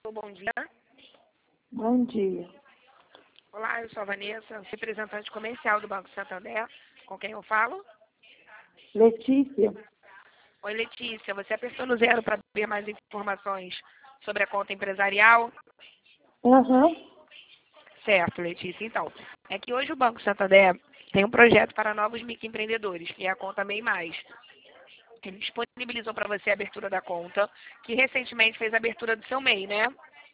Bom dia. Bom dia. Olá, eu sou a Vanessa, representante comercial do Banco Santander. Com quem eu falo? Letícia. Oi, Letícia. Você apertou no 0 para ver mais informações sobre a conta empresarial? Aham. Certo, Letícia. Então, é que hoje o Banco Santander tem um projeto para novos microempreendedores, que é a conta MEI Mais. Ele disponibilizou para você a abertura da conta, que recentemente fez a abertura do seu MEI, né?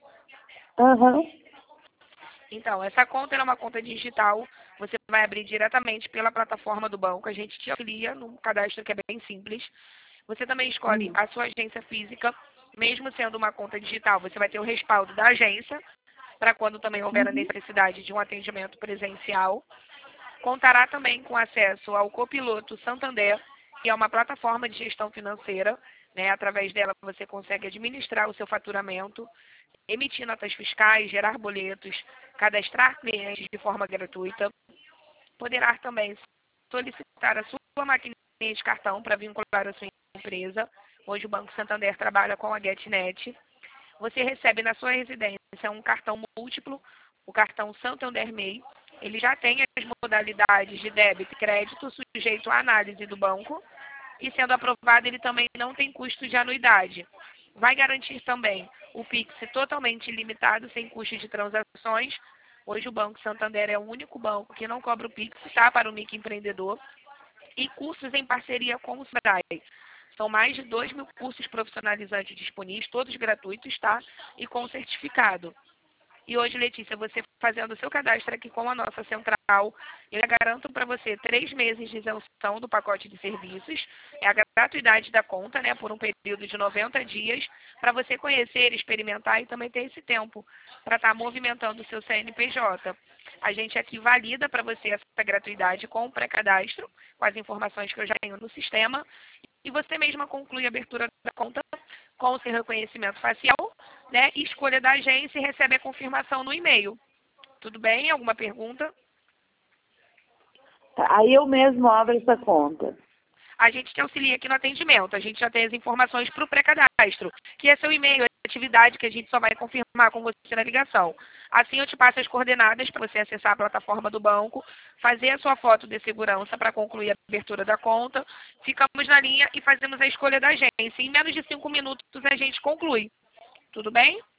Aham. Então, essa conta é uma conta digital, você vai abrir diretamente pela plataforma do banco, a gente te auxilia num cadastro que é bem simples. Você também escolhe a sua agência física, mesmo sendo uma conta digital, você vai ter o respaldo da agência, para quando também houver a necessidade de um atendimento presencial. Contará também com acesso ao Copiloto Santander, que é uma plataforma de gestão financeira, né? Através dela você consegue administrar o seu faturamento, emitir notas fiscais, gerar boletos, cadastrar clientes de forma gratuita. Poderá também solicitar a sua maquininha de cartão para vincular a sua empresa. Hoje o Banco Santander trabalha com a GetNet. Você recebe na sua residência um cartão múltiplo, o cartão Santander MEI. Ele já tem as modalidades de débito e crédito sujeito à análise do banco. E sendo aprovado, ele também não tem custo de anuidade. Vai garantir também o Pix totalmente ilimitado, sem custo de transações. Hoje o Banco Santander é o único banco que não cobra o Pix, tá, para o microempreendedor. E cursos em parceria com o Sebrae. São mais de 2.000 cursos profissionalizantes disponíveis, todos gratuitos, tá? E com certificado. E hoje, Letícia, você fazendo o seu cadastro aqui com a nossa central, eu garanto para você 3 meses de isenção do pacote de serviços, é a gratuidade da conta, né, por um período de 90 dias, para você conhecer, experimentar e também ter esse tempo para estar movimentando o seu CNPJ. A gente aqui valida para você essa gratuidade com o pré-cadastro, com as informações que eu já tenho no sistema, e você mesma conclui a abertura da conta com o seu reconhecimento facial, né, escolha da agência e recebe a confirmação no e-mail. Tudo bem? Alguma pergunta? Tá, aí eu mesmo abro essa conta. A gente te auxilia aqui no atendimento. A gente já tem as informações para o pré-cadastro, que é seu e-mail, a atividade que a gente só vai confirmar com você na ligação. Assim eu te passo as coordenadas para você acessar a plataforma do banco, fazer a sua foto de segurança para concluir a abertura da conta. Ficamos na linha e fazemos a escolha da agência. Em menos de 5 minutos a gente conclui. Tudo bem?